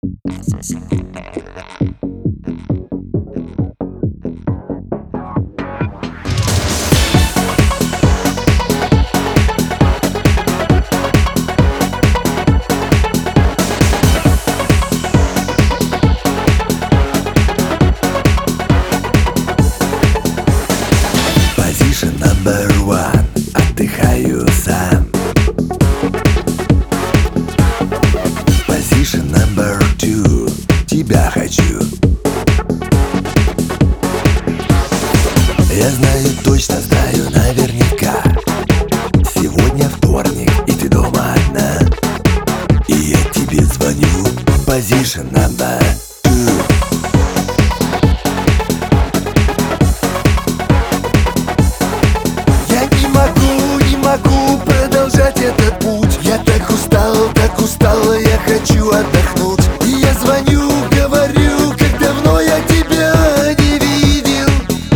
Position number one. Отдыхаю сам. Position number two. Тебя хочу. Я знаю, точно знаю, наверняка. Сегодня вторник, и ты дома одна. И я тебе звоню. Position number two. Не могу продолжать этот путь. Я так устала, я хочу отдохнуть. И я звоню, говорю, как давно я тебя не видел.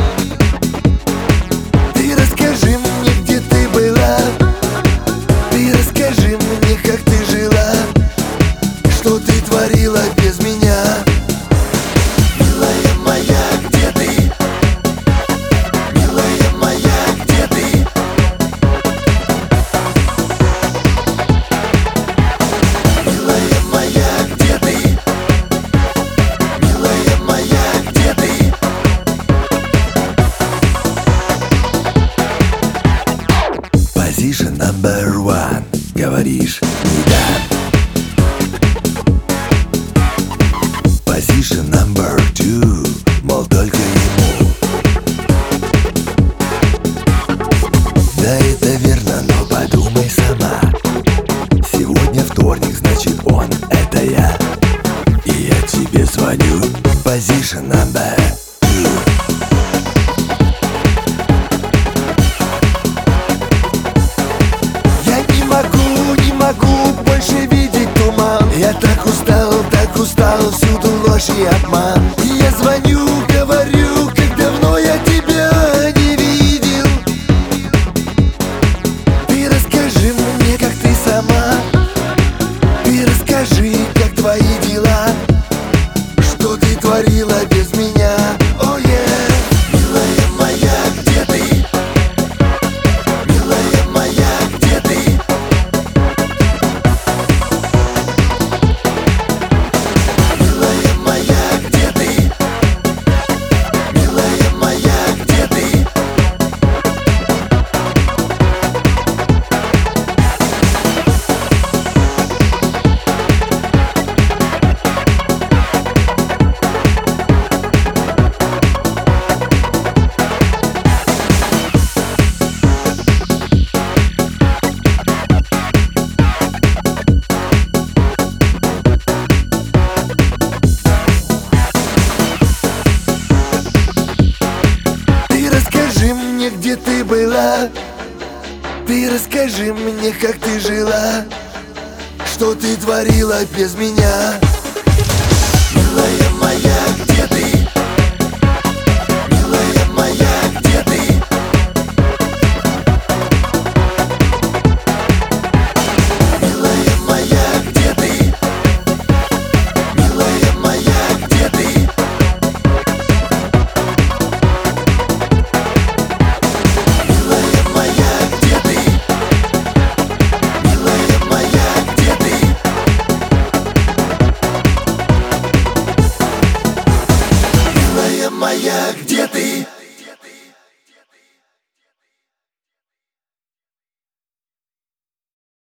Ты расскажи мне, где ты была. Ты расскажи мне, как ты жила. Что ты творила без меня. Милая моя, где ты? Милая моя, где ты? Position number one. Говоришь, не дам. Position number two. Мол, только ему. Да, это верно, но подумай сама. Сегодня вторник, значит он — это я. И я тебе звоню. Position number two. Не могу больше видеть туман. Я так устал, всюду ложь и обман. И я звоню, говорю, как давно я тебя не видел. Ты расскажи мне, как ты сама. Ты расскажи, как твои дела. Что ты творила без меня. Oh yeah. Милая моя, где ты? Милая моя, где ты? Где ты была? Ты расскажи мне, как ты жила. Что ты творила без меня. Милая моя, где ты? Милая моя, где ты? Милая моя, где ты? Милая моя, где ты? Моя, где ты?